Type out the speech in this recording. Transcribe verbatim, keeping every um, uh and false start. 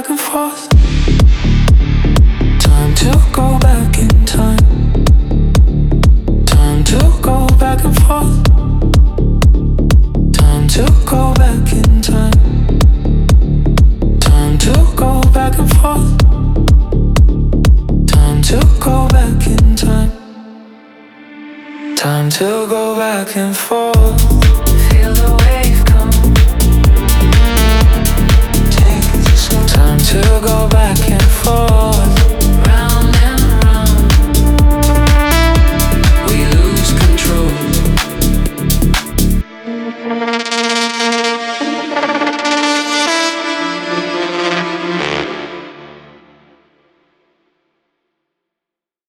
back and forth. Time to go back in time. Time to go back and forth. Time to go back in time. Time to go back and forth. Time to go back in time. Time to go back and forth. Feel the wave come. Take this one. Time to go back and forth.